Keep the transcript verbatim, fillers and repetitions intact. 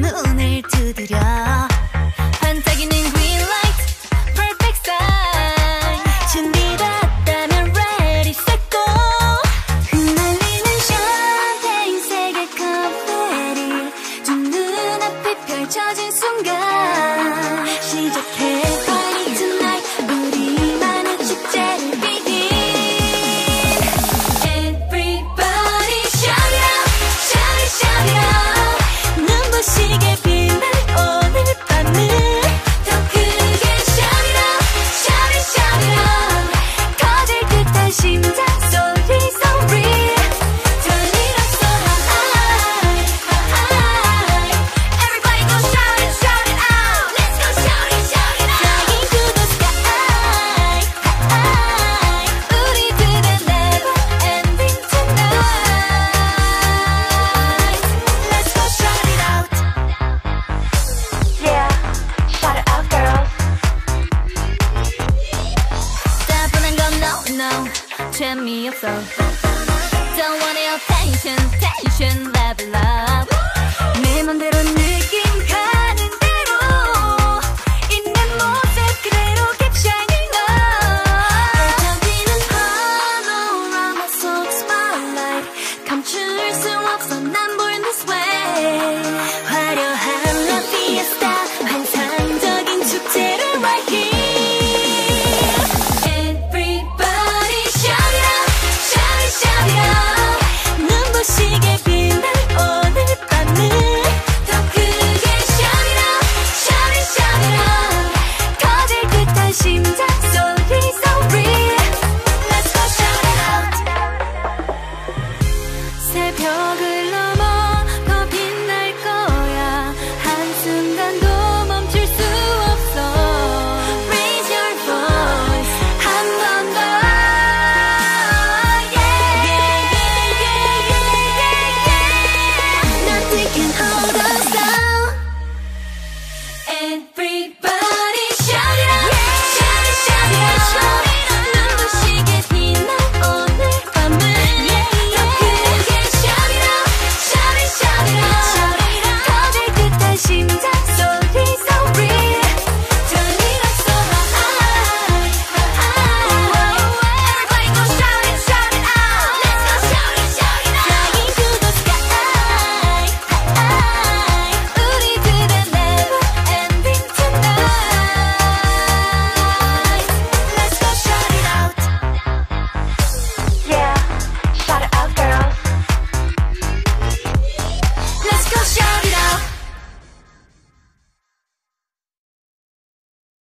문을 두드려 반짝이는 green light perfect sign 준비됐다면 ready set go 흩날리는 샴페인 색의 confetti 두 눈앞에 펼쳐진 순간 시작해 party tonight 우리만의 축제를 begin everybody shout it out shout it shout it out 눈부시게 빛날 오늘 밤은 더 크게 shout it out shout it shout it out 커질 듯한 심장 소리 so real turn it up so high high everybody go shout it shout it out let's go shout it shout it out flying to the sky high 우리들의 never ending tonight let's go shout it out yeah shout it out girls 따분한 건 no no 재미없어 don't want your tension tension level up 내 맘대로 느낌 가는 대로 있는 모습 그대로 keep shining up 펼쳐지는 panorama 속 spotlight 감출 수 없어 난 born this way 화려한 La Fiesta 환상적인 축제를 right here everybody shout it out shout it shout it out 눈부시게 빛날 오늘 밤은 더 크게 shout it out shout it shout it out 커질 듯한 심장 소리 so real let's go shout it out 새벽을 넘어 더 빛날 거야 한순간도 멈출 수 없어 raise your voice 한 번 더 yeah yeah yeah yeah yeah nothing can hold us down everybody